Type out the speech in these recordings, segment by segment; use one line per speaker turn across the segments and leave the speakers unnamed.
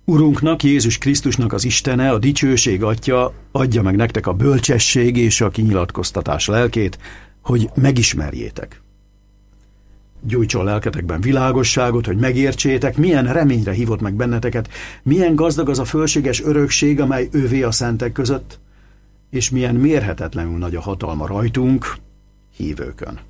Urunknak, Jézus Krisztusnak az Istene, a dicsőség Atya adja meg nektek a bölcsesség és a kinyilatkoztatás lelkét, hogy megismerjétek. Gyújtson lelketekben világosságot, hogy megértsétek, milyen reményre hívott meg benneteket, milyen gazdag az a fölséges örökség, amely ővé a szentek között, és milyen mérhetetlenül nagy a hatalma rajtunk, hívőkön.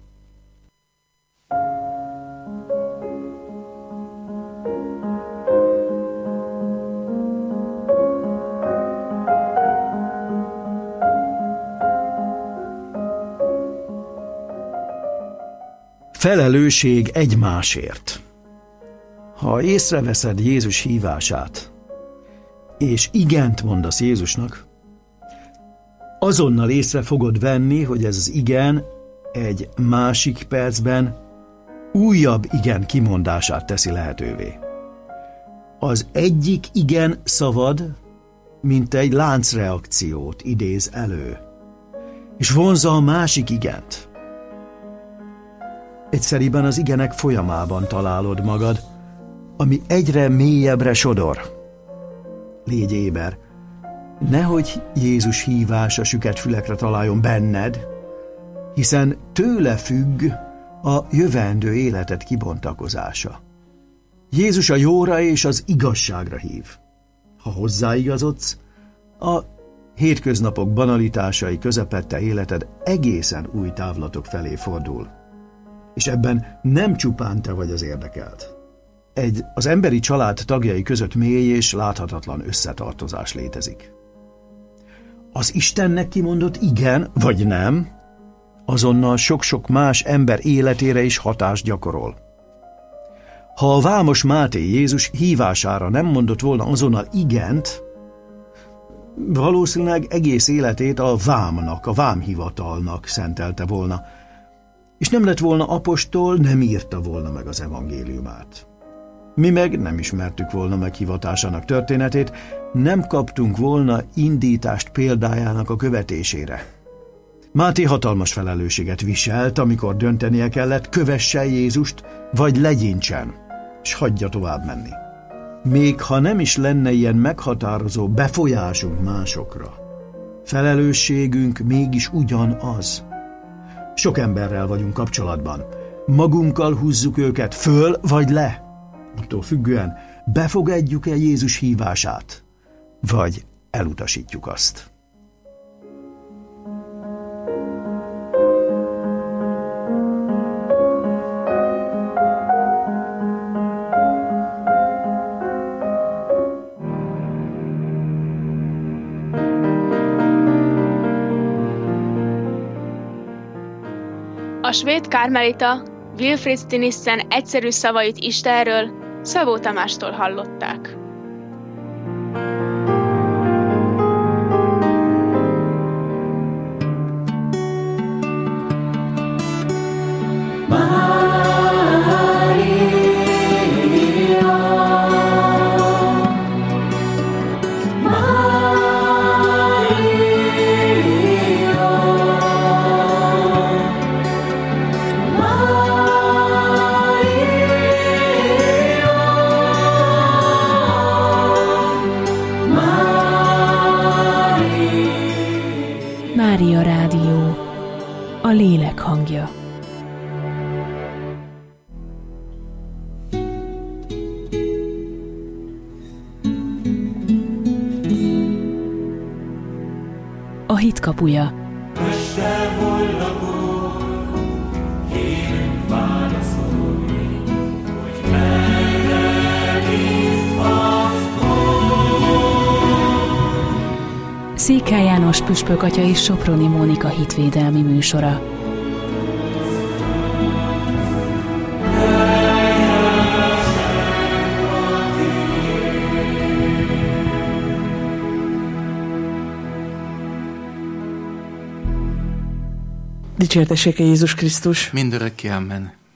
Felelősség egymásért. Ha észreveszed Jézus hívását, és igent mondasz Jézusnak, azonnal észre fogod venni, hogy ez az igen egy másik percben újabb igen kimondását teszi lehetővé. Az egyik igen szavad, mint egy láncreakciót idéz elő, és vonzza a másik igent. Egyszeriben az igenek folyamában találod magad, ami egyre mélyebbre sodor. Légy éber, nehogy Jézus hívása süket fülekre találjon benned, hiszen tőle függ a jövendő életed kibontakozása. Jézus a jóra és az igazságra hív. Ha hozzáigazodsz, a hétköznapok banalitásai közepette életed egészen új távlatok felé fordul. És ebben nem csupán te vagy az érdekelt. Az emberi család tagjai között mély és láthatatlan összetartozás létezik. Az Istennek kimondott igen vagy nem, azonnal sok-sok más ember életére is hatást gyakorol. Ha a vámos Máté Jézus hívására nem mondott volna azonnal igent, valószínűleg egész életét a vámnak, a vámhivatalnak szentelte volna, és nem lett volna apostol, nem írta volna meg az evangéliumát. Mi meg nem ismertük volna meg hivatásának történetét, nem kaptunk volna indítást példájának a követésére. Máté hatalmas felelősséget viselt, amikor döntenie kellett, kövesse Jézust, vagy legyintsen, és hagyja tovább menni. Még ha nem is lenne ilyen meghatározó befolyásunk másokra, felelősségünk mégis ugyanaz. Sok emberrel vagyunk kapcsolatban. Magunkkal húzzuk őket föl vagy le. Attól függően befogadjuk-e Jézus hívását, vagy elutasítjuk azt.
A svéd karmelita Wilfrid Stinissen egyszerű szavait Istenről Szabó Tamástól hallották.
Mária Rádió, a lélek hangja. A hit kapuja. Székely János püspök atya és Soproni Mónika hitvédelmi műsora.
Dicsértessék Jézus Krisztus!
Mindörökké amen.